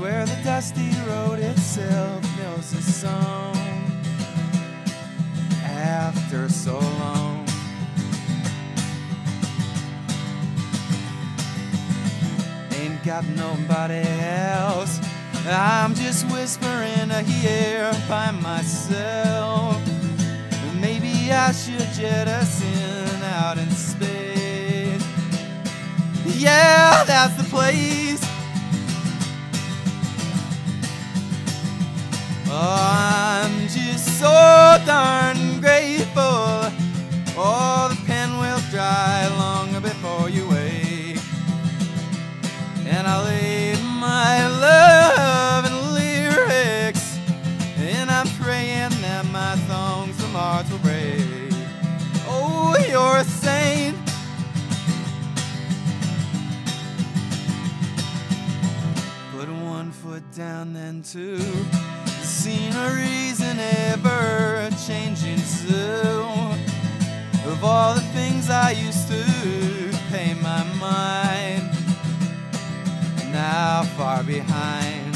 Swear the dusty road itself knows a song after so long. Ain't got nobody else, I'm just whispering here by myself. Maybe I should jettison out in space. Yeah, that's the place. Oh, I'm just so darn grateful. Oh, the pen will dry long before you wake. And I laid my love in lyrics, and I'm praying that my songs from hearts will break. Oh, you're a saint. Put one foot down, then two. The scenery's an ever-changing zoo of all the things I used to pay my mind, now far behind.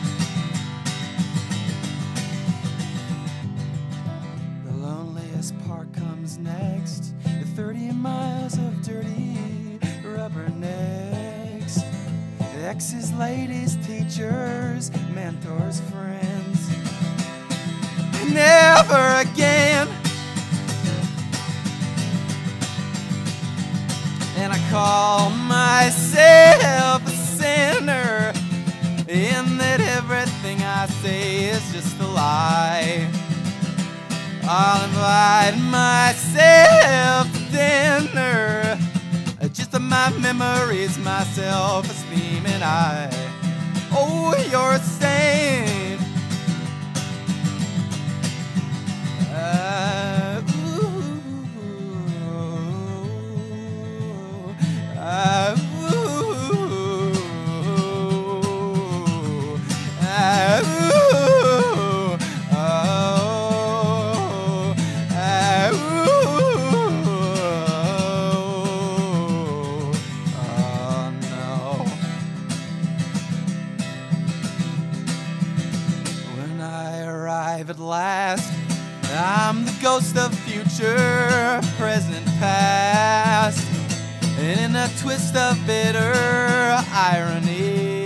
The loneliest part comes next, the 30 miles of dirty rubbernecks, exes, ladies, teachers, mentors, friends. Never again. And I call myself a sinner, in that everything I say is just a lie. I'll invite myself to dinner, just my memories, my self-esteem, and I. Oh, you're a saint. At last, I'm the ghost of future, present, past, and in a twist of bitter irony,